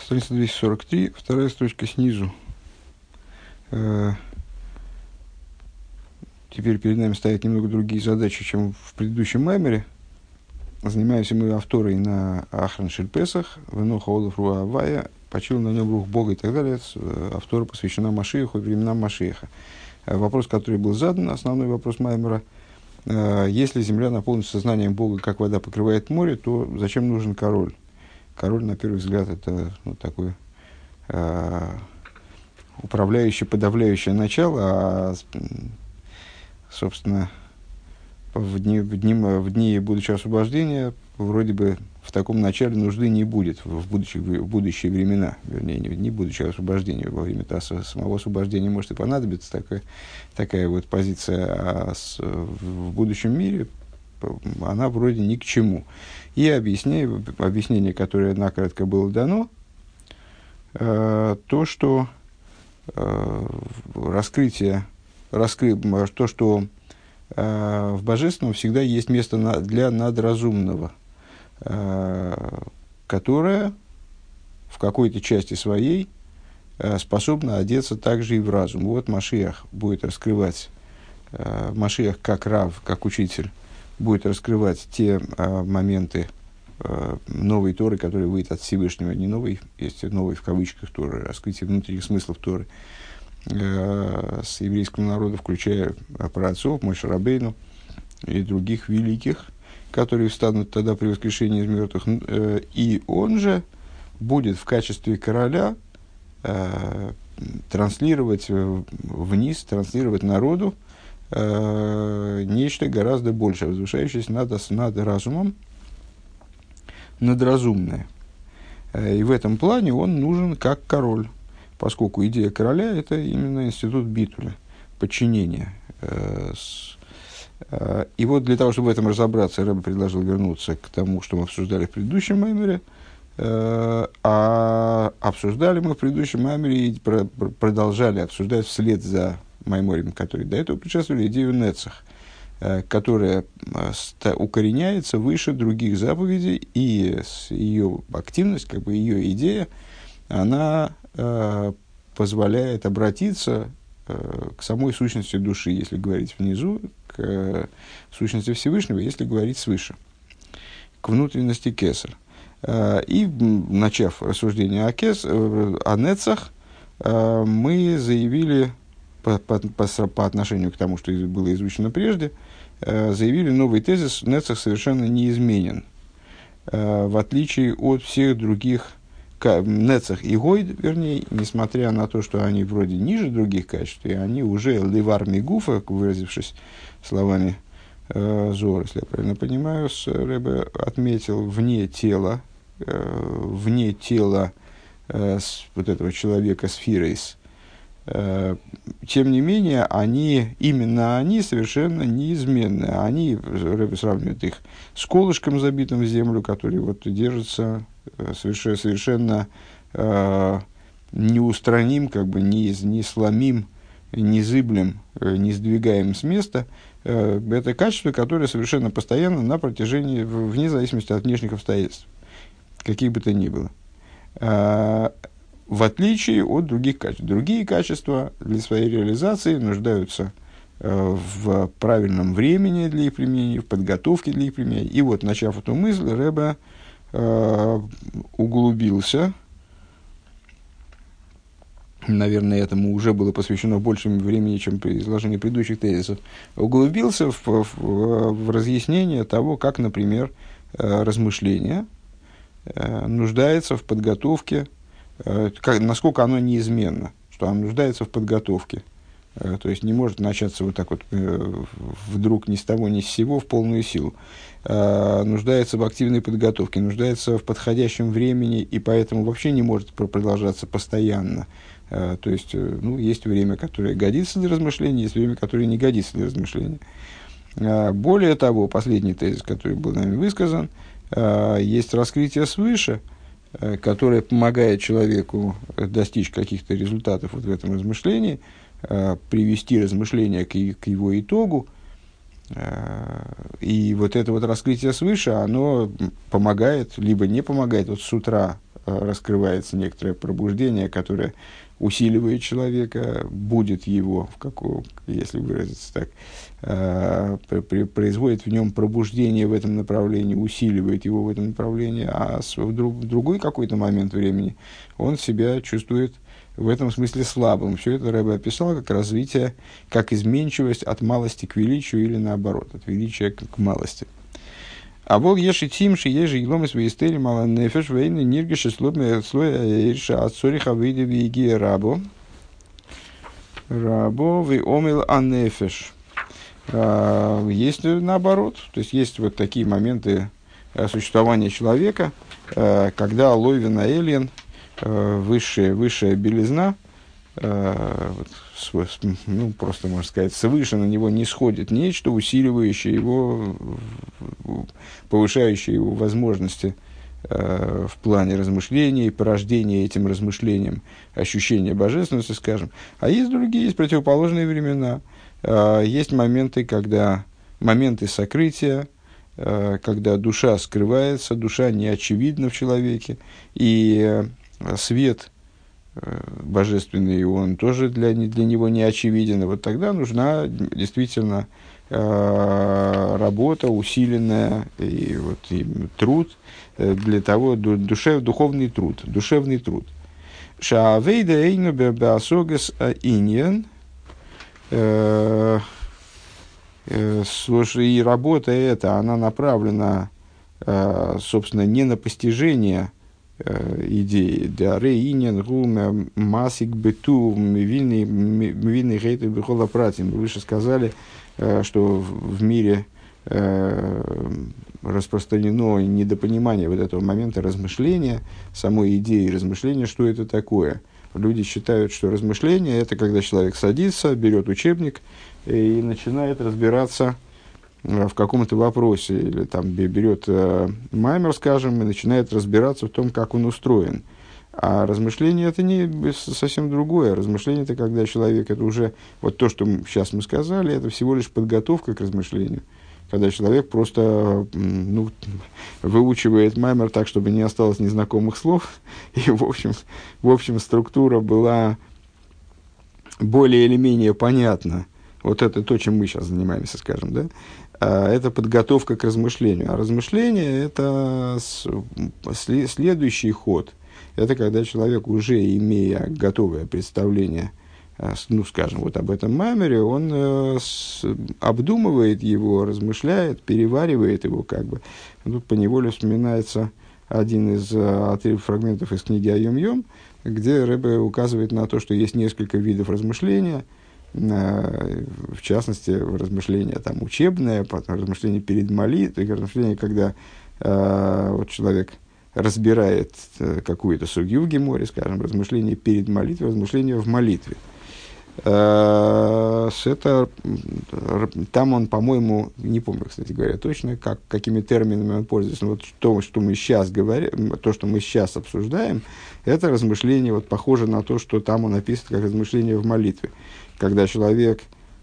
Страница 243, вторая строчка снизу. Теперь перед нами стоят немного другие задачи, чем в предыдущем маймере. Занимаемся мы авторой на Ахран Шель Песах, Веноха Олаф Руа Авая, почил на нем рух Бога и так далее. Автора посвящена Машиаху и временам Машиаха. Вопрос, который был задан, основной вопрос маймера. Если земля наполнится сознанием Бога, как вода покрывает море, то зачем нужен король? Король, на первый взгляд, это такое управляющее, подавляющее начало, а, собственно, в дни будущего освобождения вроде бы в таком начале нужды не будет в будущие времена, вернее, не будущего освобождения, во время самого освобождения может и понадобиться такая вот позиция, а в будущем мире она вроде ни к чему. И объяснение, которое накратко было дано, то, что то, что в Божественном всегда есть место для надразумного, которое в какой-то части своей способно одеться также и в разум. Вот Машиах будет раскрывать, Машиах как рав, как учитель, будет раскрывать те моменты новой Торы, которые выйдет от Всевышнего, не новой, есть новый в кавычках Торы, раскрытие внутренних смыслов Торы, с еврейского народа, включая праотцов, Моше Рабейну и других великих, которые встанут тогда при воскрешении из мертвых. И он же будет в качестве короля транслировать вниз, транслировать народу нечто гораздо большее, возвышающееся над разумом, надразумное. И в этом плане он нужен как король, поскольку идея короля – это именно институт битуля, подчинения. И вот для того, чтобы в этом разобраться, Ребе предложил вернуться к тому, что мы обсуждали в предыдущем маймере. А обсуждали мы в предыдущем маймере и продолжали обсуждать вслед за майморем, которые до этого предшествовали, идею Нецах, которая укореняется выше других заповедей, и ее активность, как бы ее идея, она позволяет обратиться к самой сущности души, если говорить внизу, к сущности Всевышнего, если говорить свыше, к внутренности Кесар. И, начав рассуждение о Нецах, мы заявили, по отношению к тому, что было изучено прежде, заявили новый тезис: Нецах совершенно неизменен, в отличие от всех других Нецах и Гойд, вернее, несмотря на то, что они вроде ниже других качеств, и они уже ливар мигуфа, выразившись словами Зор, если я правильно понимаю, Ребе отметил вне тела вот этого человека сфирейс. Тем не менее, именно они совершенно неизменны. Они, Ребе сравнивает их с колышком, забитым в землю, который вот держится совершенно неустраним, как бы не сломим, незыблем, не сдвигаем с места. Это качество, которое совершенно постоянно на протяжении, вне зависимости от внешних обстоятельств, каких бы то ни было. В отличие от других качеств. Другие качества для своей реализации нуждаются в правильном времени для их применения, в подготовке для их применения. И вот, начав эту мысль, Ребе углубился, наверное, этому уже было посвящено больше времени, чем при изложении предыдущих тезисов, углубился в разъяснение того, как, например, размышление нуждается в подготовке, насколько оно неизменно, что оно нуждается в подготовке. То есть не может начаться вот так вот вдруг ни с того ни с сего в полную силу. Нуждается в активной подготовке, нуждается в подходящем времени, и поэтому вообще не может продолжаться постоянно. То есть есть время, которое годится для размышления, есть время, которое не годится для размышления. Более того, последний тезис, который был нами высказан, есть раскрытие свыше, которое помогает человеку достичь каких-то результатов вот в этом размышлении, привести размышления к его итогу, И вот это вот раскрытие свыше, оно помогает, либо не помогает. Вот с утра раскрывается некоторое пробуждение, которое усиливает человека, будет его, если выразиться так, производит в нем пробуждение в этом направлении, усиливает его в этом направлении, а в другой какой-то момент времени он себя чувствует в этом смысле слабым. Все это Рэбе описал как развитие, как изменчивость от малости к величию или наоборот, от величия к малости. А вот еши тимши, ежи еломы свои стели мало нефеш вейны ниргиши слоя ирша от сориха выйди виги рабо вы омил анефеш. Есть наоборот, то есть есть вот такие моменты существования человека, когда лойвен аэльен, высшая белизна, просто, можно сказать, свыше на него не сходит нечто, усиливающее его, повышающее его возможности в плане размышлений, порождения этим размышлением ощущения божественности, скажем. А есть другие, есть противоположные времена. Есть моменты сокрытия, когда душа скрывается, душа не очевидна в человеке, и свет божественный, он тоже для него не очевиден. И вот тогда нужна действительно работа усиленная, и труд для того, духовный труд, душевный труд. Шаавейда эйну беасогас иньян. Слушай, и работа эта, она направлена, собственно, не на постижение идеи. Мы выше сказали, что в мире распространено недопонимание вот этого момента размышления, самой идеи размышления, что это такое. Люди считают, что размышление – это когда человек садится, берет учебник и начинает разбираться в каком-то вопросе, или там берет маймер, скажем, и начинает разбираться в том, как он устроен. А размышление – это не совсем другое. Размышление – это когда человек, это уже, вот то, что сейчас мы сказали, это всего лишь подготовка к размышлению. Когда человек просто выучивает маймер так, чтобы не осталось незнакомых слов, и, в общем, структура была более или менее понятна. Вот это то, чем мы сейчас занимаемся, скажем, да? Это подготовка к размышлению. А размышление – это следующий ход. Это когда человек, уже имея готовое представление, скажем, вот об этом маймере, он обдумывает его, размышляет, переваривает его, как бы. Тут поневоле вспоминается один из фрагментов из книги Айом-Йом, где Ребе указывает на то, что есть несколько видов размышления, в частности, размышление там, учебное, размышление перед молитвой, размышление, когда человек разбирает какую-то сугью в геморе, скажем, размышление перед молитвой, размышление в молитве. Там он, по-моему, не помню, кстати говоря, точно, какими терминами он пользуется. Но вот то, что мы сейчас говорим, то, что мы сейчас обсуждаем, это размышление, похоже на то, что там он описывает как размышление в молитве. Когда человек,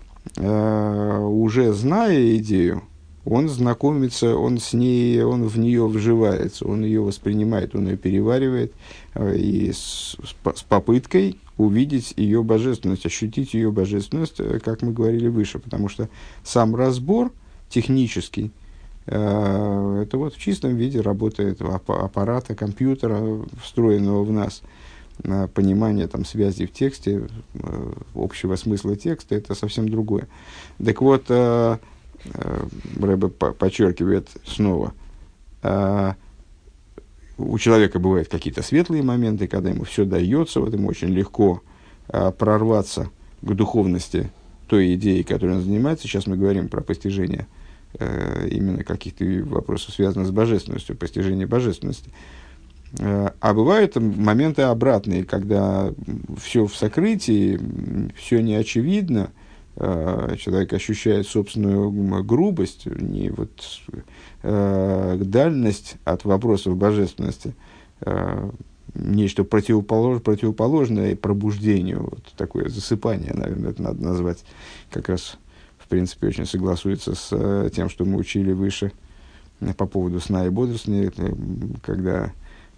уже зная идею, он знакомится, он в нее вживается, он ее воспринимает, он ее переваривает, и с попыткой увидеть ее божественность, ощутить ее божественность, как мы говорили выше, потому что сам разбор технический, это в чистом виде работа этого аппарата, компьютера, встроенного в нас. Понимание связей в тексте, общего смысла текста, это совсем другое. Так вот, Рэбе подчеркивает снова, у человека бывают какие-то светлые моменты, когда ему все дается, ему очень легко прорваться к духовности той идеи, которой он занимается. Сейчас мы говорим про постижение именно каких-то вопросов, связанных с божественностью, постижение божественности. А бывают моменты обратные, когда все в сокрытии, все не очевидно, человек ощущает собственную грубость, дальность от вопросов божественности, нечто противоположное пробуждению, такое засыпание, наверное, это надо назвать как раз в принципе, очень согласуется с тем, что мы учили выше по поводу сна и бодрствования, когда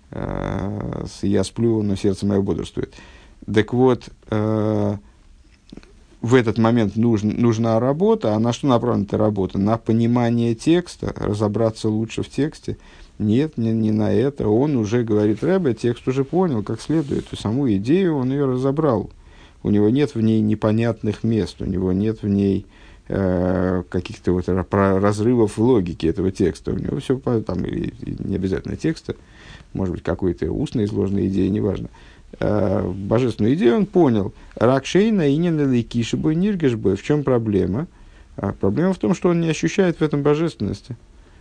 я сплю, но сердце мое бодрствует. Так вот, в этот момент нужна работа, а на что направлена эта работа? На понимание текста, разобраться лучше в тексте. Нет, не на это. Он уже говорит, Ребе, текст уже понял, как следует. И саму идею он ее разобрал. У него нет в ней непонятных мест, у него нет в ней каких-то вот разрывов в логике этого текста. У него все там, или не обязательно текста, может быть, какой-то устно изложенной идеи, неважно. Божественную идею он понял. Ракшейна и ненелейкишибой ниргешбой. В чем проблема? Проблема в том, что он не ощущает в этом божественности.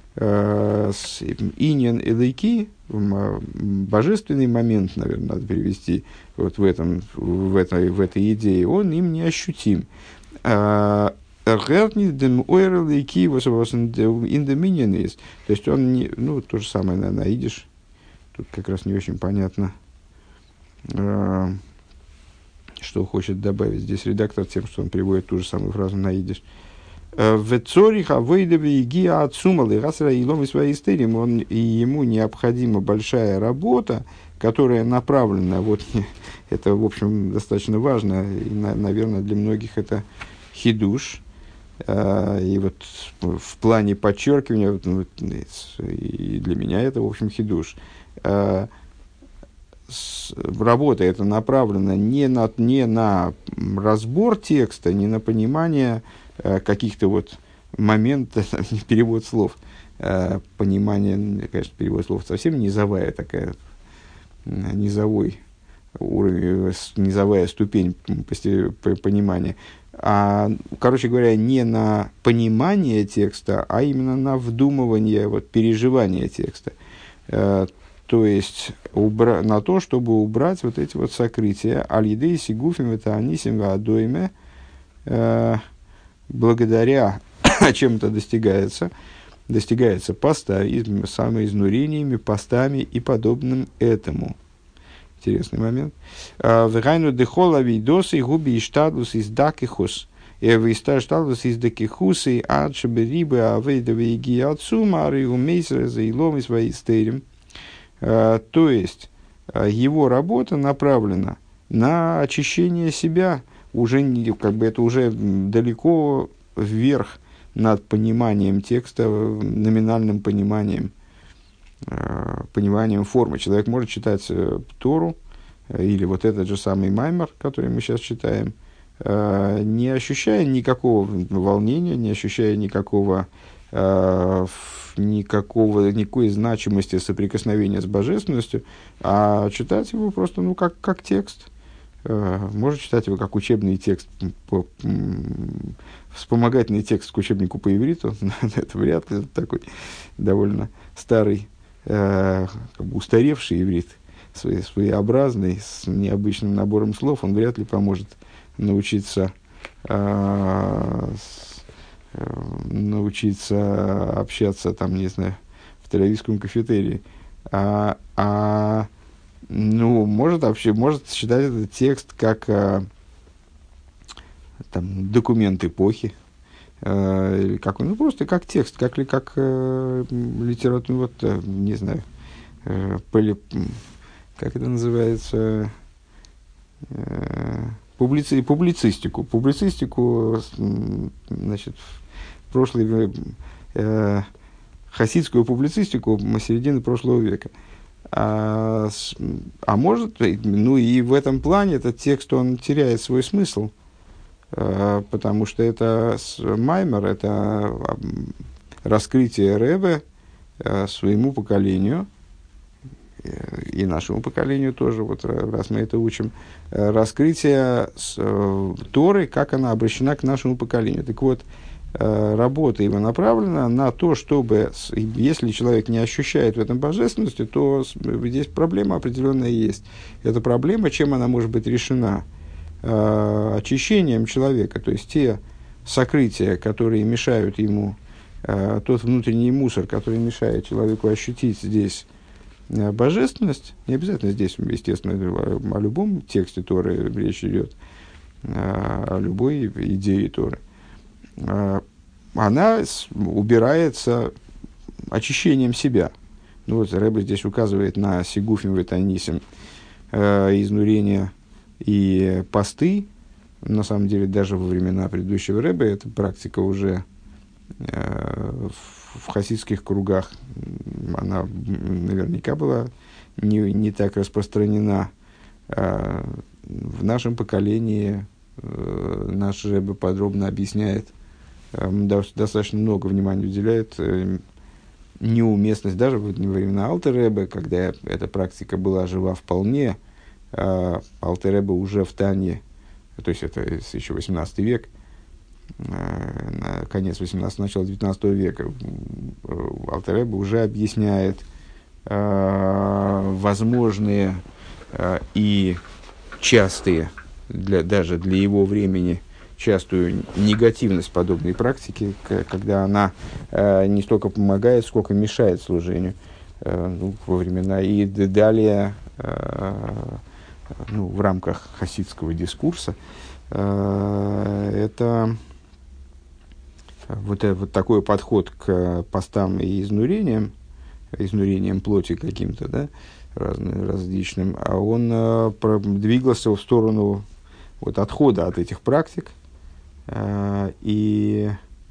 Иньян и лейки, божественный момент, наверное, надо перевести вот в этой идее, он им не ощутим. То есть он не, ну, то же самое, наверное, идиш. Тут как раз не очень понятно, что хочет добавить здесь редактор тем, что он приводит ту же самую фразу на идиш. В Цориха выйдеви гиа отсумалы расра и лом и своей истерии, он и ему необходима большая работа, которая направлена, вот это, в общем, достаточно важно, и, наверное, для многих это хидуш. И вот в плане подчеркивания, и для меня это, в общем, хидуш. Работа эта направлена не на разбор текста, не на понимание каких-то вот моментов, перевод слов, понимание, конечно, перевод слов совсем низовая такая, низовой уровень, низовая ступень понимания. Короче говоря, не на понимание текста, а именно на вдумывание, вот, переживание текста. То есть, на то, чтобы убрать вот эти вот сокрытия. Аль-Едей Сигуфим это Анисим Ваадойме, благодаря чем это достигается самоизнурениями, постами и подобным этому. Интересный момент. Вегайну дехола видосы губи иштадлус из дакихус. Штадлус из дакихус и адшеберибы авейдове иги отцума ариумейсера за илом и своей стерим. То есть, его работа направлена на очищение себя, уже как бы это уже далеко вверх над пониманием текста, номинальным пониманием формы. Человек может читать Тору или вот этот же самый Маймер, который мы сейчас читаем, не ощущая никакого волнения, не ощущая никакой значимости соприкосновения с божественностью, а читать его просто как текст. Можно читать его как учебный текст, вспомогательный текст к учебнику по ивриту. Это вряд ли такой довольно старый, как бы устаревший иврит, своеобразный, с необычным набором слов. Он вряд ли поможет научиться общаться, там, не знаю, в тель-авивском кафетерии. Может считать этот текст как там, документ эпохи, просто как текст, как литература, вот, не знаю, как это называется, публицистику, значит, прошлый, хасидскую публицистику середины прошлого века. Может, и в этом плане этот текст, он теряет свой смысл, потому что это Маймер, это раскрытие Ребе своему поколению, и нашему поколению тоже, вот раз мы это учим, раскрытие Торы, как она обращена к нашему поколению. Так вот, работа его направлена на то, чтобы, если человек не ощущает в этом божественности, то здесь проблема определенная есть. Эта проблема, чем она может быть решена? Очищением человека, то есть те сокрытия, которые мешают ему, тот внутренний мусор, который мешает человеку ощутить здесь божественность, не обязательно здесь, естественно, о любом тексте Торы речь идет, о любой идее Торы. она убирается очищением себя. Ну, вот Рэбе здесь указывает на сигуфим ветанисим, изнурение и посты. На самом деле, даже во времена предыдущего Рэбе эта практика уже в хасидских кругах, она наверняка была не так распространена. В нашем поколении наш Рэбе подробно объясняет, достаточно много внимания уделяет неуместность, даже во времена Алтер Рэбе, когда эта практика была жива вполне. Алтер Рэбе уже в Тане, то есть это еще 18 век, конец 18 начало 19 века, Алтер Рэбе уже объясняет возможные и частые, даже для его времени, частую негативность подобной практики, когда она не столько помогает, сколько мешает служению во времена. И далее, в рамках хасидского дискурса, это вот такой подход к постам и изнурениям плоти каким-то, да, различным, а он двигался в сторону отхода от этих практик и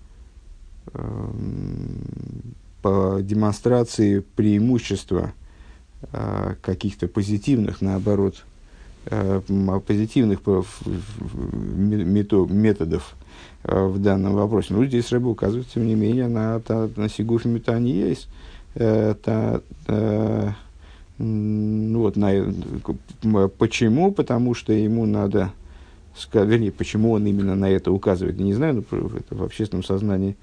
по демонстрации преимущества каких-то позитивных, наоборот, позитивных методов в данном вопросе. Ну, здесь Рэбе указывает, тем не менее, на сигуф метаниейс. Почему? Потому что ему надо сказать, вернее, почему он именно на это указывает, я не знаю, но это в общественном сознании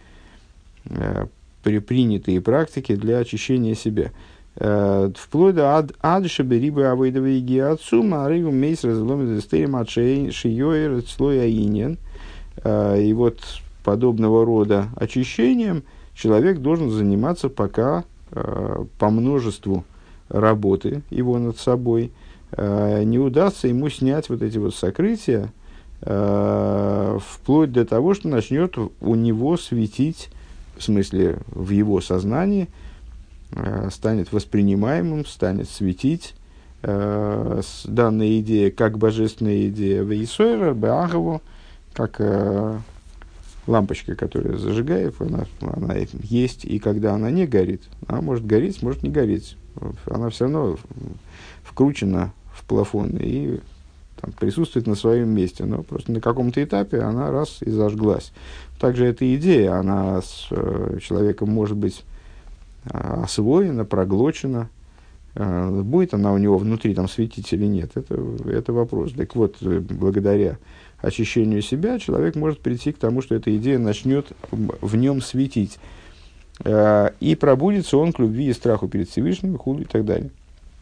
принятые практики для очищения себя. Вплоть до адшеберибы авойдовой гиацума, арыгу мейс разломит зестерим от шиёй слоя иньян. И вот подобного рода очищением человек должен заниматься пока по множеству работы его над собой не удастся ему снять вот эти вот сокрытия, вплоть до того, что начнет у него светить, в смысле в его сознании, станет воспринимаемым, станет светить данная идея как божественная идея вейсойра, беагову, как лампочка, которая зажигает, она есть, и когда она не горит, она может гореть, может не гореть, она все равно вкручена в плафон и там присутствует на своем месте, но просто на каком-то этапе она раз и зажглась. Также эта идея, она с человеком может быть освоена, проглочена, будет она у него внутри там светить или нет, это вопрос. Так вот, благодаря очищению себя человек может прийти к тому, что эта идея начнет в нем светить, и пробудится он к любви и страху перед Всевышним, худу и так далее.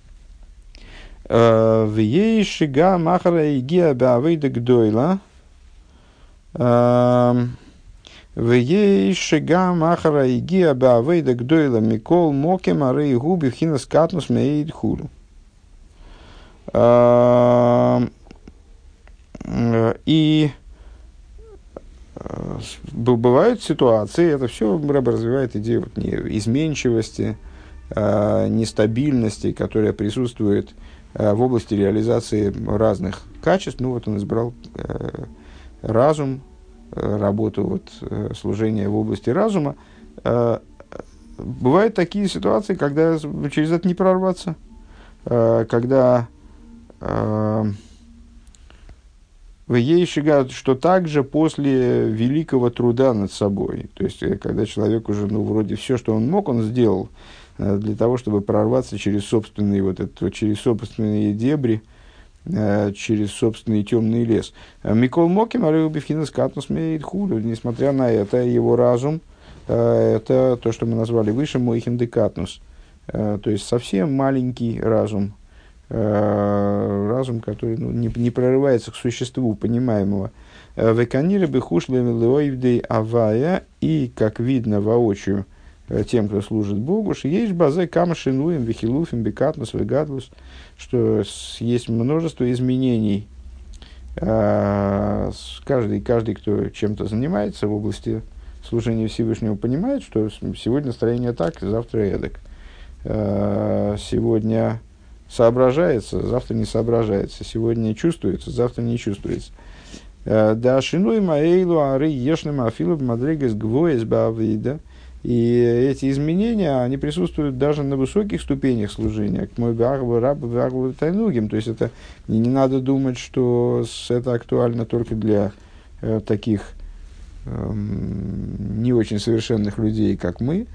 В ей шига махара игия беавейда гдойла. В ей шига махара игия беавейда гдойла микол мокем арей губи вхинас катнус меид хуру. И бывают ситуации, это все Рэбе развивает идею изменчивости, нестабильности, которая присутствует в области реализации разных качеств. Ну вот он избрал разум, работу служения в области разума. Бывают такие ситуации, когда через это не прорваться, когда в ей шагают, что также после великого труда над собой, то есть когда человек уже вроде все, что он мог, он сделал для того, чтобы прорваться через собственные через собственные дебри, через собственный темный лес. Микол Моким, Ареубивхинас Катнус Меид Худу, несмотря на это, его разум, это то, что мы назвали выше, Мойхин де Катнус, то есть совсем маленький разум, разум, который не прорывается к существу понимаемого. Веканиры бехушлеми леоивдей авая, и, как видно воочию тем, кто служит Богу, что есть базе камашинуем вихилуфим бекатнус вегадлус, что есть множество изменений Каждый, кто чем-то занимается в области служения Всевышнему, понимает, что сегодня настроение так, завтра эдак. Сегодня соображается, завтра не соображается. Сегодня чувствуется, завтра не чувствуется. Да, шинуй маэйлу ары ешным афилу мадригас гвоес бавида. И эти изменения, они присутствуют даже на высоких ступенях служения. К мой бахву рабу бахву тайнугим. То есть, это не надо думать, что это актуально только для таких не очень совершенных людей, как мы.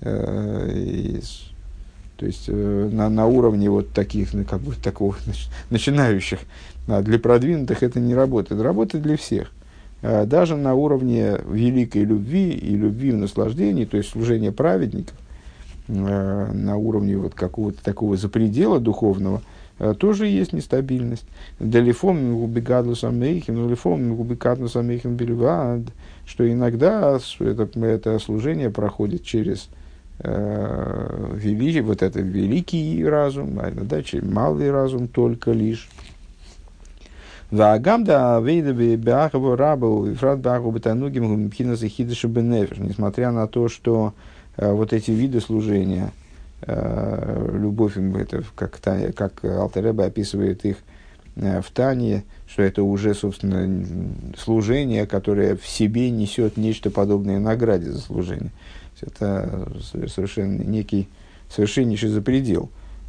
То есть, на уровне вот таких, как бы, такого начинающих. А для продвинутых это не работает. Работает для всех. Даже на уровне великой любви и любви в наслаждении, то есть служения праведников, на уровне вот какого-то такого запредела духовного, тоже есть нестабильность. Что иногда это служение проходит через вот этот великий разум, а иногда через малый разум только лишь. Несмотря на то, что вот эти виды служения, любовь, это как Алтер Ребе описывает их в Тане, что это уже, собственно, служение, которое в себе несет нечто подобное награде за служение. Это совершенно некий совершеннейший запредел.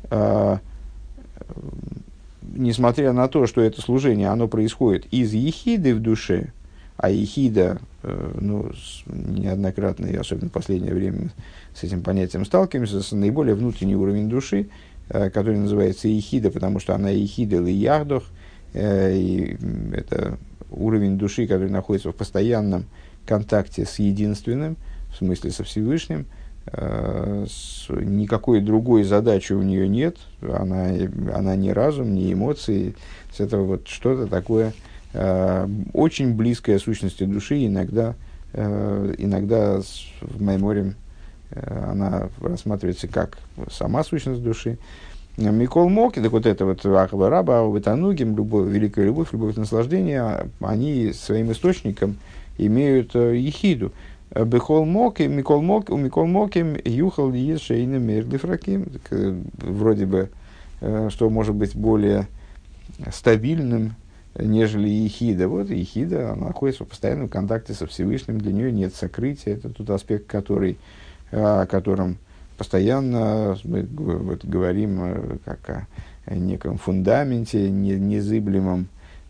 Несмотря на то, что это служение, оно происходит из ехиды в душе, а ехида, неоднократно, и особенно в последнее время с этим понятием сталкиваемся, с наиболее внутренний уровень души, который называется ехида, потому что она ехида или яхдох, и это уровень души, который находится в постоянном контакте с единственным, в смысле со Всевышним. Никакой другой задачи у нее нет, она не разум, не эмоции, это вот что-то такое очень близкое сущности души, иногда в Майморим она рассматривается как сама сущность души. Микол Моки, так вот это вот Ахава Раба, Аватанугим, великая любовь, любовь наслаждения, они своим источником имеют ехиду. Бехол Моким, Микол Моким, Юхал Ешейна Мерлифраким. Вроде бы, что может быть более стабильным, нежели ехида. Вот ехида, она находится в постоянном контакте со Всевышним, для нее нет сокрытия. Это тот аспект, о котором постоянно мы вот говорим как о неком фундаменте, незыблемом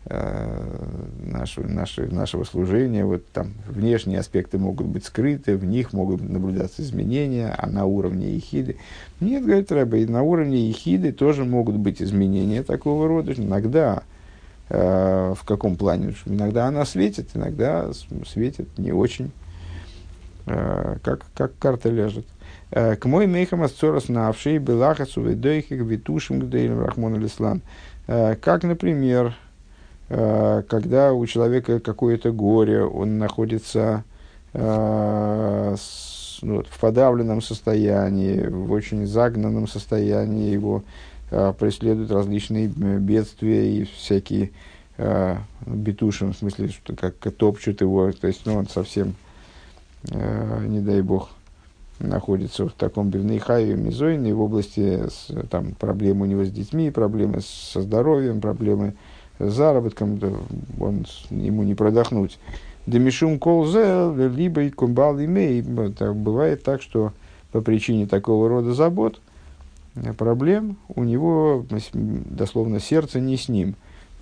нашего служения. Вот там внешние аспекты могут быть скрыты, в них могут наблюдаться изменения, а на уровне ехиды нет, говорит Ребе, и на уровне ехиды тоже могут быть изменения такого рода. Иногда в каком плане? Иногда она светит, иногда светит не очень, как карта ляжет. К мой мейхам асцорас навшей белахасу ведойхик витушим гдейлем рахмон алислам. Как, например, когда у человека какое-то горе, он находится в подавленном состоянии, в очень загнанном состоянии, его преследуют различные бедствия и всякие битуши, в смысле, что как топчут его, то есть он совсем, не дай бог, находится в таком бивнейхае, мизойне, в области там, проблем у него с детьми, проблемы со здоровьем, проблемы с заработком, ему не продохнуть. Демишум колзе, либо и кумбал имей. Бывает так, что по причине такого рода забот, проблем, у него, дословно, сердце не с ним.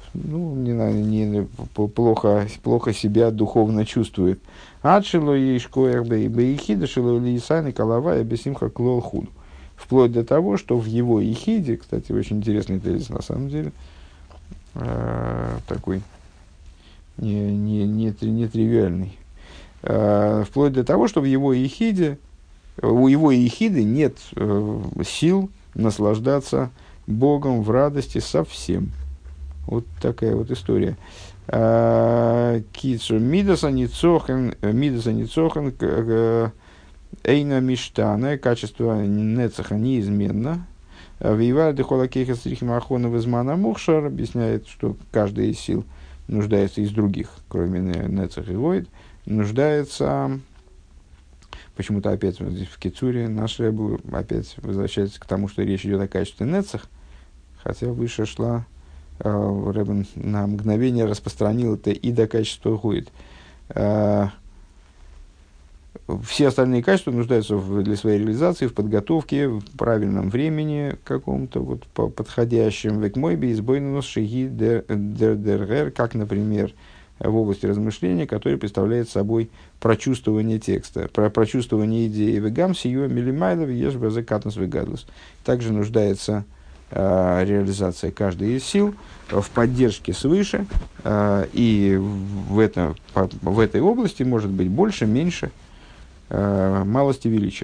Плохо себя духовно чувствует. Адшило ешкоях бейхида, шило лисайны калавая бесимха клол худ. Вплоть до того, что в его ехиде, кстати, очень интересный тезис на самом деле, такой нетривиальный. Вплоть до того, что у его ехиды нет сил наслаждаться Богом в радости совсем. Вот такая вот история. Кицу мидаса ницохен эйна миштана, качество нецаха неизменно. Вейвар дехолакеха стрихима ахона визмана мухшар объясняет, что каждая из сил нуждается из других, кроме Нецах и Войд, нуждается, почему-то опять вот здесь в Кицуре наш Ребе опять возвращается к тому, что речь идет о качестве Нецах, хотя выше шла, Ребе на мгновение распространил это и до качества Войд. Все остальные качества нуждаются для своей реализации в подготовке, в правильном времени каком-то вот, подходящем. Векмойби избойнус шеги дер, как, например, в области размышления, который представляет собой прочувствование текста, прочувствование идеи. Вегам сию милимайлов ешбазе катнус вегадлус. Также нуждается реализация каждой из сил в поддержке свыше, и в этой области может быть больше, меньше, малости величия.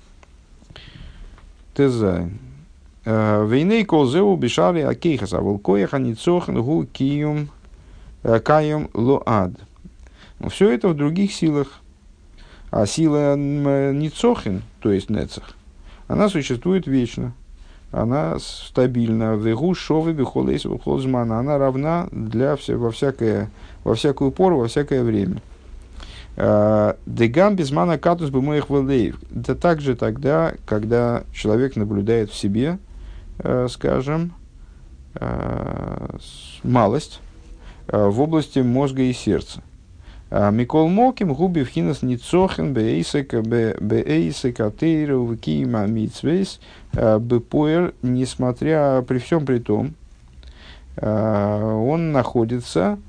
Тезайн. Вейней колзеу бешари акейхас, а волкоях аницохан гу киюм каем лоад. Все это в других силах. А сила ницохин, то есть нецах, она существует вечно. Она стабильна. Вегу шовы бихолейс бихолзмана. Она равна во всякую пору, во всякое время. Дегам безмана катус бы моих валеев. Это также тогда, когда человек наблюдает в себе, скажем, малость в области мозга и сердца. Микол Моким губи вхинас ницохен беэйсека тейру вкима митсвейс бепоэр, несмотря при всем при том, он находится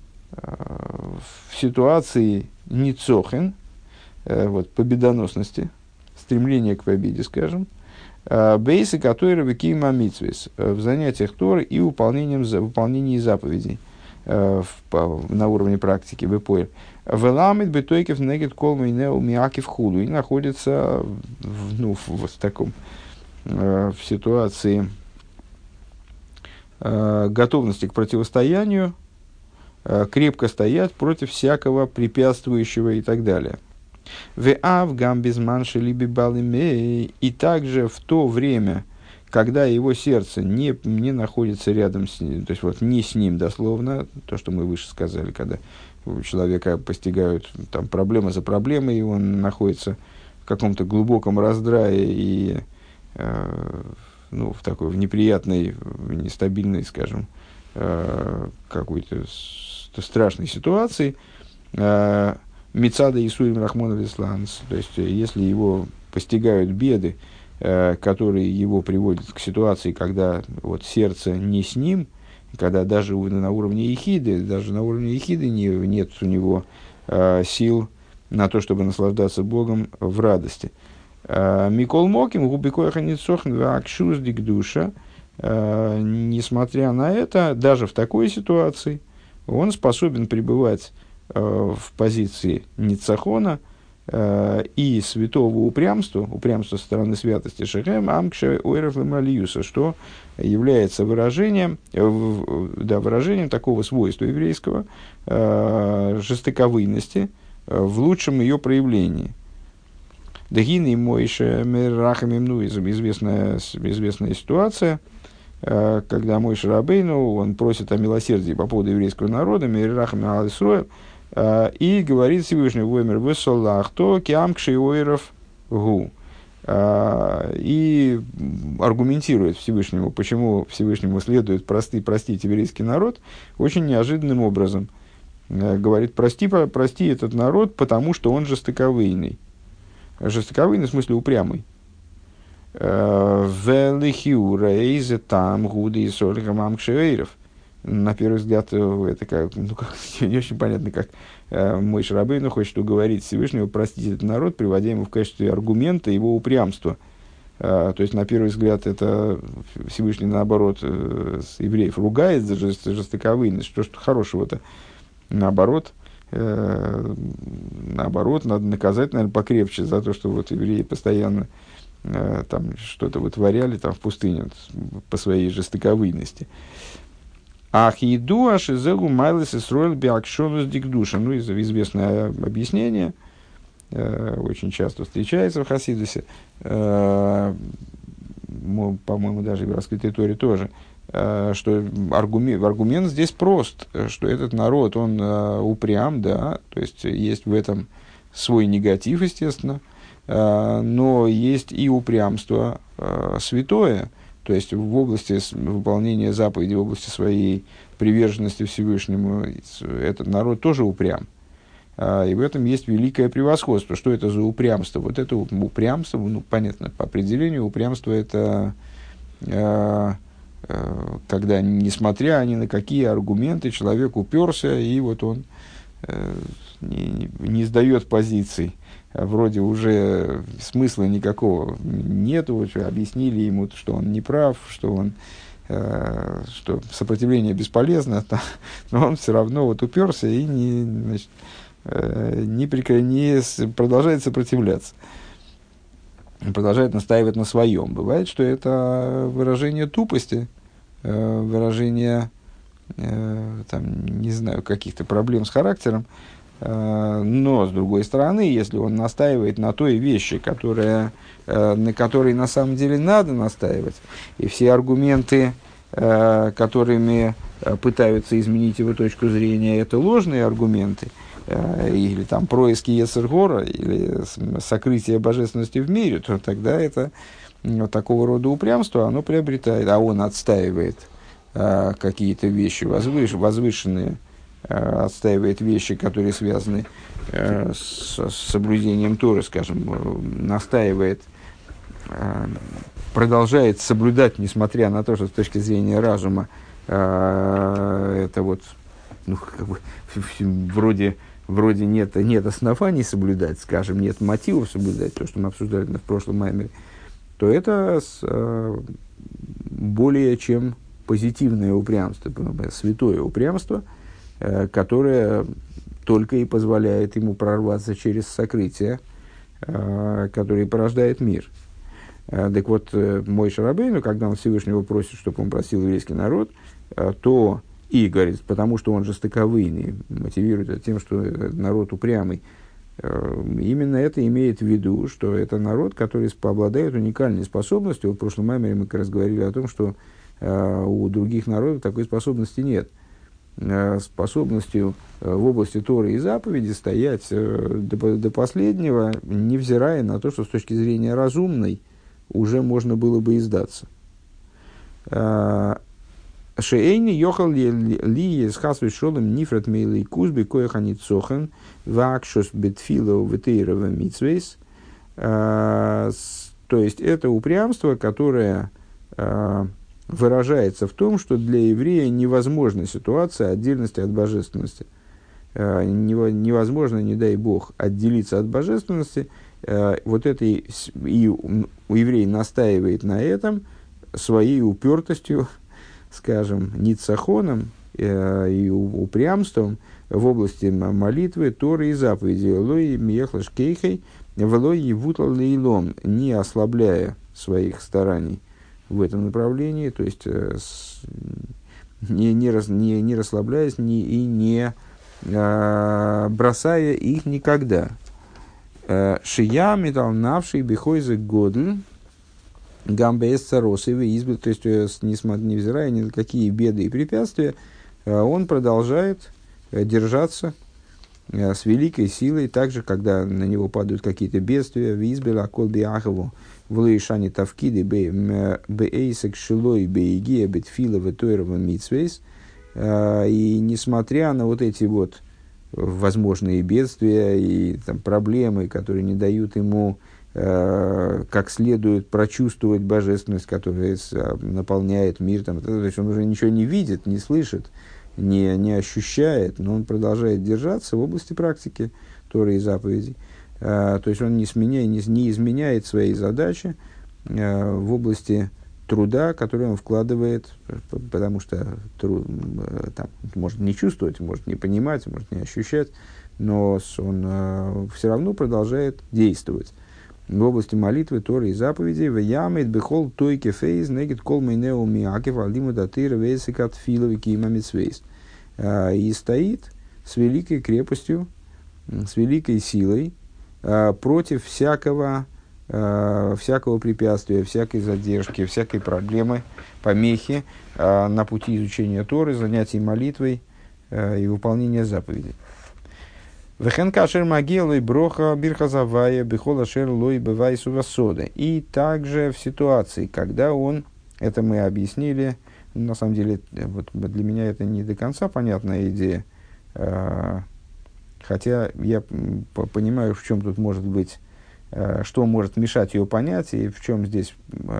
в ситуации ницохен, вот, победоносности, стремления к победе, скажем, беэйсека тейру вкима митсвейс, в занятиях Торы и выполнении заповедей. На уровне практики бепоэр. Веламит бетойкев негет колмы неу миакив худу. И находится в ситуации готовности к противостоянию, крепко стоять против всякого препятствующего и так далее. Веав гамбизман шелиби балимей. И также в то время, когда его сердце не находится рядом с ним, то есть вот не с ним дословно, то, что мы выше сказали, когда у человека постигают там проблемы за проблемой, и он находится в каком-то глубоком раздрае и в такой в неприятной, в нестабильной, скажем, какой-то страшной ситуации, Мицада Исурим Рахмона Весланс, то есть если его постигают беды, которые его приводят к ситуации, когда вот сердце не с ним, когда даже на уровне ехиды, нет у него сил на то, чтобы наслаждаться Богом в радости. Микол Моким, губикоха ницохн вакшуз дикдуша, несмотря на это, даже в такой ситуации, он способен пребывать в позиции ницахона, и святого упрямства со стороны святости Шехем, Амкша Ойров Ламалиюса, что является выражением такого свойства еврейского, жестоковыйности в лучшем ее проявлении. Дагины Мойша Меррахамим, известная ситуация, когда Мойша Рабейну, он просит о милосердии по поводу еврейского народа, Меррахамим Ал-Исроэль, и говорит Всевышний Воймер Высолах, то киамкши ойров гу. И аргументирует Всевышнему, почему Всевышнему следует простить еврейский народ, очень неожиданным образом. Говорит, прости этот народ, потому что он жестоковыйный. Жестоковыйный в смысле упрямый. Велихиура эйзе там гуды и сольхам амкши ойров. На первый взгляд, это не очень понятно, как Мойше Рабейну хочет уговорить Всевышнего простить этот народ, приводя ему в качестве аргумента его упрямства. То есть, на первый взгляд, это Всевышний, наоборот, с евреев ругает за жестоковыйность. Что хорошего-то? Наоборот, надо наказать, наверное, покрепче за то, что вот евреи постоянно там что-то вытворяли там, в пустыне по своей жестоковыйности. Ахиду ашизелу майлес исроэль биакшонус дикдуша. Известное объяснение, очень часто встречается в Хасидусе, по-моему, даже в раскрытой Торе тоже. что аргумент здесь прост, что этот народ, он упрям, да, то есть в этом свой негатив, естественно, но есть и упрямство святое, то есть в области выполнения заповедей, в области своей приверженности Всевышнему, этот народ тоже упрям. И в этом есть великое превосходство. Что это за упрямство? Вот это упрямство, ну, понятно, по определению, упрямство это когда, несмотря ни на какие аргументы, человек уперся, и вот он не сдает позиций. Вроде уже смысла никакого нету, объяснили ему, что он не прав, что сопротивление бесполезно, но он все равно вот уперся и не продолжает сопротивляться, продолжает настаивать на своем. Бывает, что это выражение тупости, выражение не знаю, каких-то проблем с характером, но, с другой стороны, если он настаивает на той вещи, на которой на самом деле надо настаивать, и все аргументы, которыми пытаются изменить его точку зрения, это ложные аргументы, или там происки Йецер гара, или сокрытие божественности в мире, то тогда это такого рода упрямство, оно приобретает, а он отстаивает какие-то вещи возвышенные, отстаивает вещи, которые связаны с соблюдением Торы, скажем, настаивает, продолжает соблюдать, несмотря на то, что с точки зрения разума это вот, ну, как бы, вроде нет оснований соблюдать, скажем, нет мотивов соблюдать, то, что мы обсуждали в прошлом маймере, то это более чем позитивное упрямство, святое упрямство, которое только и позволяет ему прорваться через сокрытие, которое порождает мир. Так вот, Моше Рабейну, когда он Всевышнего просит, чтобы он просил еврейский народ, то и говорит, потому что он жестоковыйный, мотивирует это тем, что народ упрямый. Именно это имеет в виду, что это народ, который обладает уникальной способностью. В прошлом маймере мы как раз говорили о том, что у других народов такой способности нет. Способностью в области Торы и заповеди стоять до последнего, невзирая на то, что с точки зрения разумной уже можно было бы издаться. Шеэйни йохал ли схасвей шолом нифрат мейлей кузби коехани цохан вакшос бетфило ветейрова митсвейс. То есть это упрямство, которое выражается в том, что для еврея невозможна ситуация отдельности от божественности. Невозможно, не дай Бог, отделиться от божественности. Вот это и у еврея настаивает на этом своей упертостью, скажем, ницахоном и упрямством в области молитвы, Торы и заповеди. Лой мьехлаш кейхей, влой евутал лейлом, не ослабляя своих стараний в этом направлении, то есть не расслабляясь и не бросая их никогда. Шия метал навший бихойзек годль гамбес царосовый избы, то есть невзирая ни на какие беды и препятствия, он продолжает держаться с великой силой, также когда на него падают какие-то бедствия, в избе акол биахову в лейшане тавкиды бейсек шилой бейгия бетфила ветойрова митсвейс. И несмотря на вот эти вот возможные бедствия и там, проблемы, которые не дают ему как следует прочувствовать божественность, которая наполняет мир, там, то есть он уже ничего не видит, не слышит, не ощущает, но он продолжает держаться в области практики Торы и заповедей. То есть он не изменяет своей задачи в области труда, который он вкладывает, потому что там, может не чувствовать, может не понимать, может не ощущать, но он все равно продолжает действовать в области молитвы, Торы и заповедей. В ямет бехол тойке фейз негит кол мейнеу миакев алдиму датыра вейсикат филовики и мамицвейс. И стоит с великой крепостью, с великой силой против всякого всякого препятствия, всякой задержки, всякой проблемы, помехи на пути изучения Торы, занятий молитвой и выполнения заповедей. Вехен кашер магилой броха бирхазавая бихола шер лой бывай сувасода. И также в ситуации, когда он, это мы объяснили, на самом деле вот для меня это не до конца понятная идея, хотя я понимаю, в чем тут может быть, что может мешать ее понять, и в чем здесь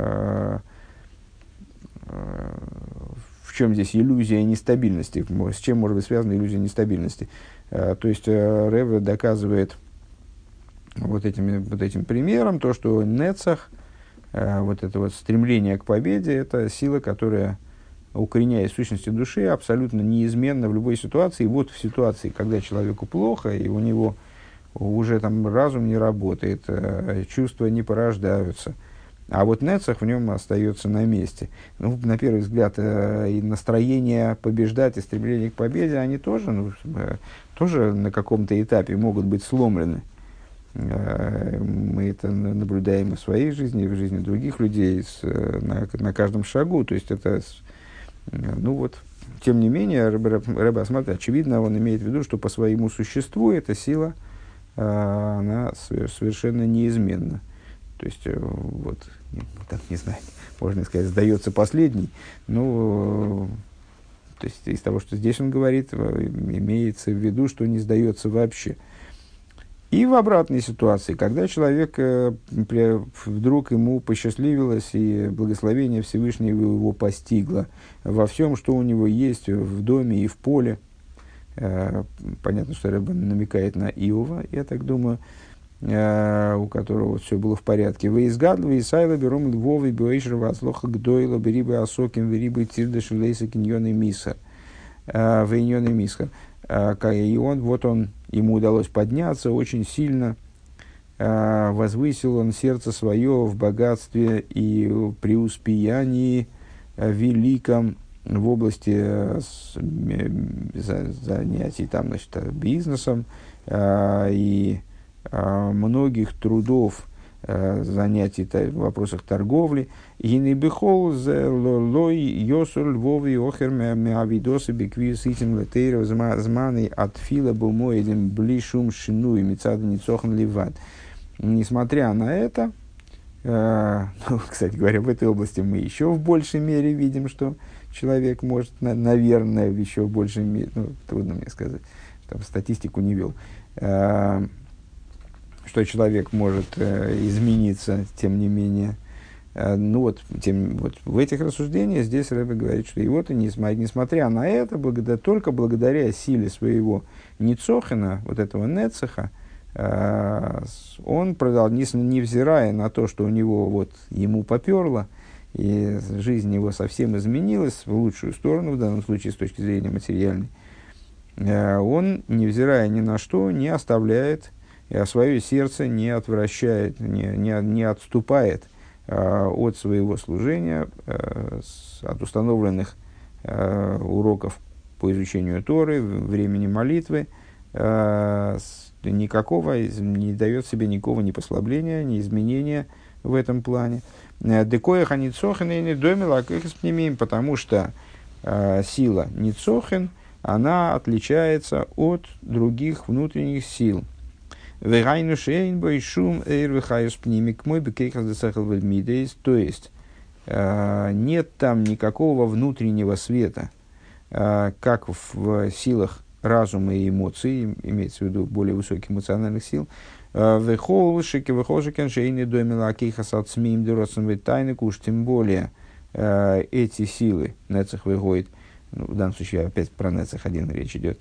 иллюзия нестабильности, с чем может быть связана иллюзия нестабильности. То есть Ребе доказывает вот этим примером то, что нецах, вот это вот стремление к победе, это сила, которая, укореняясь в сущности души, абсолютно неизменна в любой ситуации. И вот в ситуации, когда человеку плохо, и у него уже там разум не работает, чувства не порождаются, а вот нецах в нем остается на месте. Ну, на первый взгляд, и настроение побеждать, и стремление к победе, они тоже, тоже на каком-то этапе могут быть сломлены. Мы это наблюдаем и в своей жизни, и в жизни других людей на каждом шагу. То есть это, тем не менее, Ребе Асмат, очевидно, он имеет в виду, что по своему существу эта сила, она совершенно неизменна. То есть, не знаю, можно сказать, сдается последний. То есть, из того, что здесь он говорит, имеется в виду, что не сдается вообще. И в обратной ситуации, когда человек вдруг ему посчастливилось, и благословение Всевышнего его постигло во всем, что у него есть в доме и в поле. Понятно, что Ребе намекает на Иова, я так думаю, у которого все было в порядке. «Веизгадл, Исайла, бером львовый, бёйшер, васлоха, гдойла, берибы асоким, берибы тирдаш, лейса, киньоны миса». Вейньоны миска. И ему удалось подняться очень сильно, возвысил он сердце свое в богатстве и преуспеянии великом в области занятий там, бизнесом и многих трудов, занятий в вопросах торговли. И не бихол лой йосур львовый охер меавидосы беквиз этим летейров зманы от фила бумоидем блишум шину и мецада ницохан ливад. Несмотря на это, кстати говоря, в этой области мы еще в большей мере видим, что человек может, наверное, в еще большей мере, трудно мне сказать, там статистику не вел, что человек может измениться, тем не менее. В этих рассуждениях здесь Ребе говорит, что несмотря на это, только благодаря силе своего ницохена, вот этого нецеха, он продолжал, невзирая на то, что у него ему поперло, и жизнь его совсем изменилась в лучшую сторону, в данном случае с точки зрения материальной, он, невзирая ни на что, не оставляет, свое сердце не отвращает, не отступает от своего служения, от установленных уроков по изучению Торы, времени молитвы, не дает себе никакого ни послабления, ни изменения в этом плане. Декоях аницохен и недомила с ними, потому что сила ницохен, она отличается от других внутренних сил. То есть, нет там никакого внутреннего света, как в силах разума и эмоций, имеется в виду более высоких эмоциональных сил. Тем более эти силы, нецех выходит, в данном случае опять про нецех один речь идет,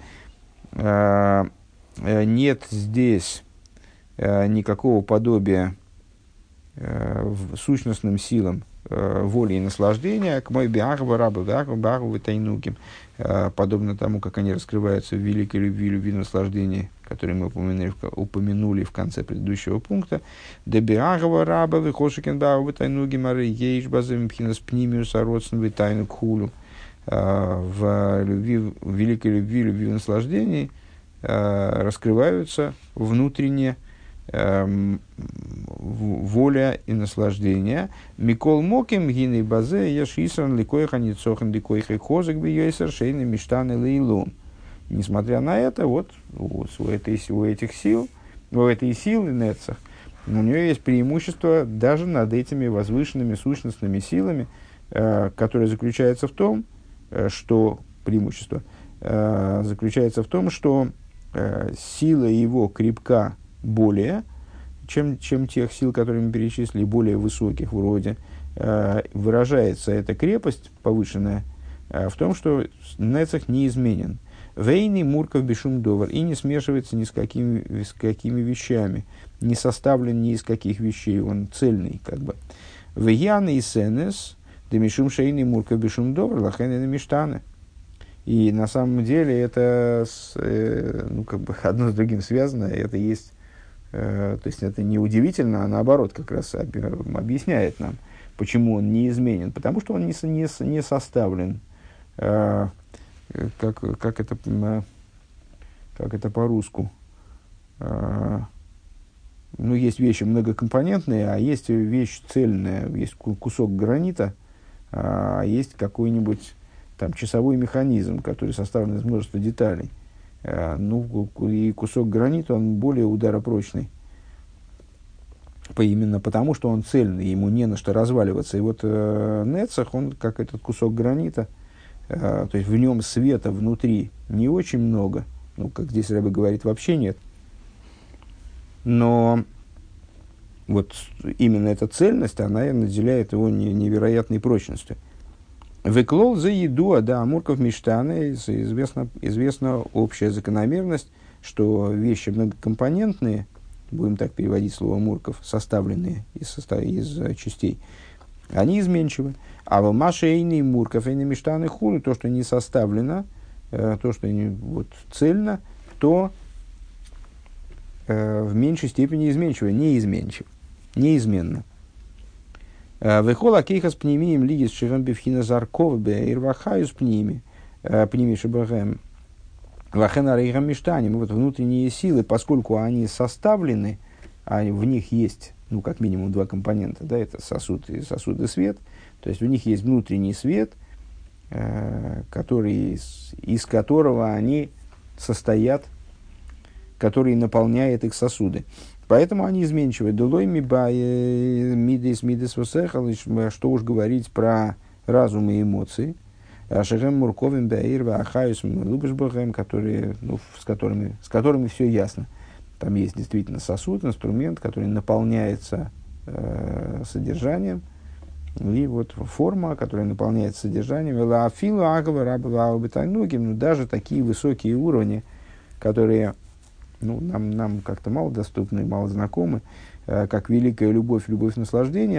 нет здесь никакого подобия сущностным силам воли и наслаждения, к мой биахва раба, биахва тайнуким, подобно тому, как они раскрываются в великой любви наслаждения, которые мы упомянули в конце предыдущего пункта. Да биахва раба, вихошикен биахва тайнуким, ары ейш базым пхинас пнимиус ародсен тайну кхулю. В великой любви наслаждений раскрываются внутренне воля и наслаждение. Микол моким гины базе яшисан ликоиха ницохан ликоиха хозык бьёйсер шейны миштаны лейлун. Несмотря на это, вот у этих сил, у этой силы Нецах, у нее есть преимущество даже над этими возвышенными сущностными силами, которое заключается в том, что преимущество заключается в том, что сила его крепка более, чем тех сил, которые мы перечислили, более высоких вроде. Выражается эта крепость повышенная в том, что Нецах неизменен. Вейни мурков бешум довар, и не смешивается ни с какими вещами, не составлен ни из каких вещей, он цельный как бы. Вейяны и сенес, демишум шейни мурков бешум довар, лахены миштаны. И на самом деле это как бы одно с другим связано, это есть, то есть это не удивительно, а наоборот как раз объясняет нам, почему он неизменен, потому что он не составлен. Как это по-русски? Есть вещи многокомпонентные, а есть вещь цельная, есть кусок гранита, а есть какой-нибудь там часовой механизм, который составлен из множества деталей. И кусок гранита, он более ударопрочный. Именно потому, что он цельный, ему не на что разваливаться. И вот Нецах, он как этот кусок гранита, то есть в нем света внутри не очень много, как здесь Ребе говорит, вообще нет. Но вот именно эта цельность, она наделяет его невероятной прочностью. Веклол за еду, да, амурков миштаны, известна общая закономерность, что вещи многокомпонентные, будем так переводить слово мурков, составленные из частей, они изменчивы. А в машейный мурков и не миштаны хули, то, что не составлено, то, что цельно, то в меньшей степени изменчиво, неизменно. Вехола кейхас пнемием лигис шигам бифхина зарков бе ирвахаюс пними шибагэм лахена рейгам миштаним. Вот внутренние силы, поскольку они составлены, а в них есть, как минимум два компонента, да, это сосуд и свет. То есть у них есть внутренний свет, из которого они состоят, который наполняет их сосуды. Поэтому они изменчивы. Что уж говорить про разум и эмоции. Шехем мурковим баир ахаюс лубешбахем, с которыми все ясно. Там есть действительно сосуд, инструмент, который наполняется содержанием. И вот форма, которая наполняется содержанием, даже такие высокие уровни, которые нам как-то мало доступны, мало знакомы, как великая любовь, наслаждения,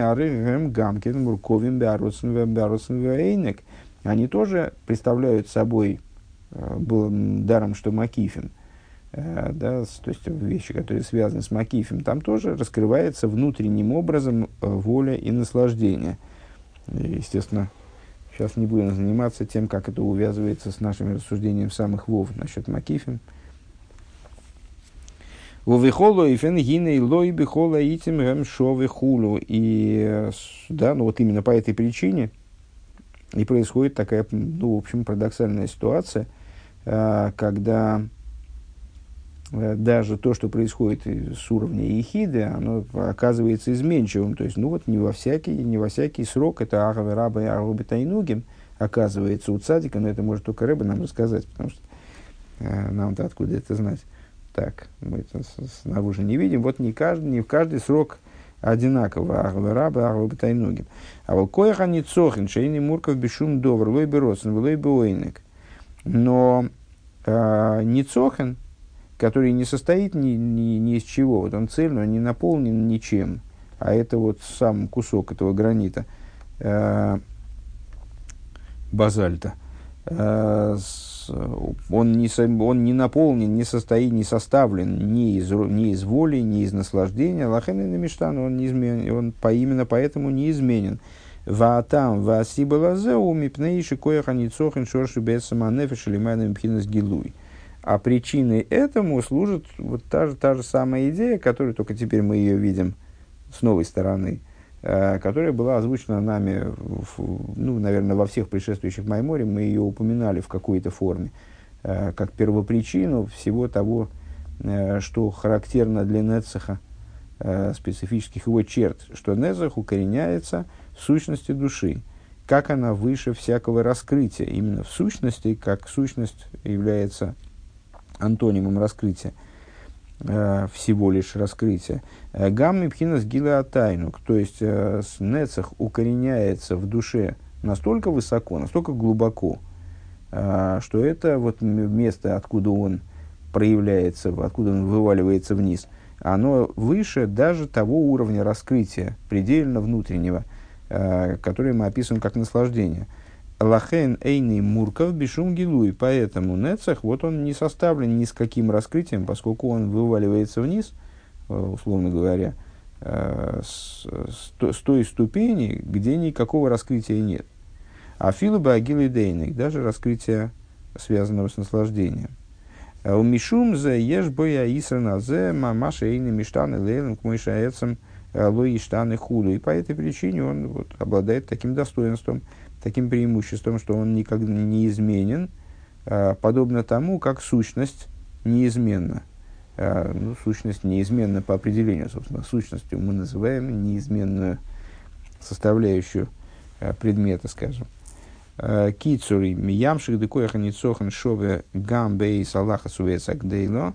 они тоже представляют собой, даром что макифим, то есть вещи, которые связаны с макифим, там тоже раскрывается внутренним образом воля и наслаждение. Естественно, сейчас не будем заниматься тем, как это увязывается с нашими рассуждениями самых вов насчет макифим. И да, вот именно по этой причине и происходит такая, в общем, парадоксальная ситуация, когда даже то, что происходит с уровня ехиды, оно оказывается изменчивым. То есть, не во всякий срок это агаве раба и агаве тайнугим оказывается у цадика, но это может только Ребе нам рассказать, потому что нам-то откуда это знать. Так, мы это снаружи не видим. Вот не в каждый срок одинаково. Агаве раба, агаве тайнугим. А вот коях они цохин, шейни мурков бешум довар, лой бероцен, лой беойнек. Но не цохин, который не состоит ни из чего, вот он цельный, он не наполнен ничем, а это вот сам кусок этого гранита, базальта, он не наполнен, не состоит, не составлен ни из воли, ни из наслаждения, лахен и миштан, он неизменен, он именно поэтому неизменен. Ваатам ваасиба лазеу мипнейши коях аницохин шорши бесама нефеш лимайна мпхинас гилуй. А причиной этому служит вот та же самая идея, которую только теперь мы ее видим с новой стороны, которая была озвучена нами, наверное, во всех предшествующих майморе, мы ее упоминали в какой-то форме, как первопричину всего того, что характерно для Нецаха, специфических его черт, что Нецах укореняется в сущности души, как она выше всякого раскрытия, именно в сущности, как сущность является антонимом раскрытия, всего лишь раскрытия. Гамми пхинас гила тайну, то есть Нецах укореняется в душе настолько высоко, настолько глубоко, что это вот место, откуда он проявляется, откуда он вываливается вниз, оно выше даже того уровня раскрытия, предельно внутреннего, который мы описываем как наслаждение. Лахен эйный мурков бешум гилуй, поэтому Нецах, вот он не составлен ни с каким раскрытием, поскольку он вываливается вниз, условно говоря, с той ступени, где никакого раскрытия нет. А филуба агилы дейник, даже раскрытия, связанного с наслаждением. У мишум зе еш боя исрана зе мамаша эйны миштаны лейлен к мойшаэцам лои штаны худу. И по этой причине он вот обладает таким достоинством, таким преимуществом, что он никогда не изменен, подобно тому, как сущность неизменна. Сущность неизменна по определению, собственно, сущностью мы называем неизменную составляющую предмета, скажем. Кицури миямших декояха ницохан шове гамбей салаха сувецагдейло.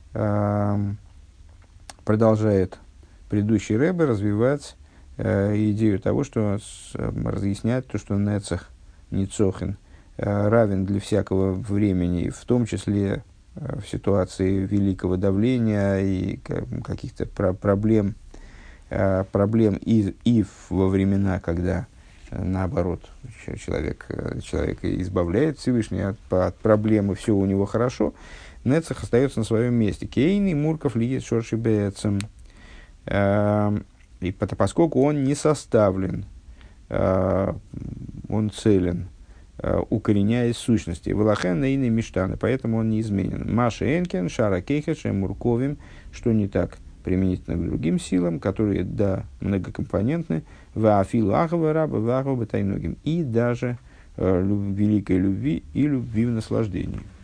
Продолжает предыдущий Ребе развивать идею того, что разъясняет то, что Нецах, Ницохин, равен для всякого времени, в том числе в ситуации великого давления и каких-то проблем и во времена, когда, наоборот, человек избавляет Всевышний от проблемы, все у него хорошо, Нецах остается на своем месте. Кейни Мурков лиет шорши бецем. И поскольку он не составлен, он целен, укореняясь сущности. Валахен наины миштаны, поэтому он неизменен. Маша Энкен, Шара Кейхеше, Мурковим, что не так применительно к другим силам, которые, да, многокомпонентны, Ваафилу Ахава Раба, Вааха Батайногим, и даже великой любви и любви в наслаждении.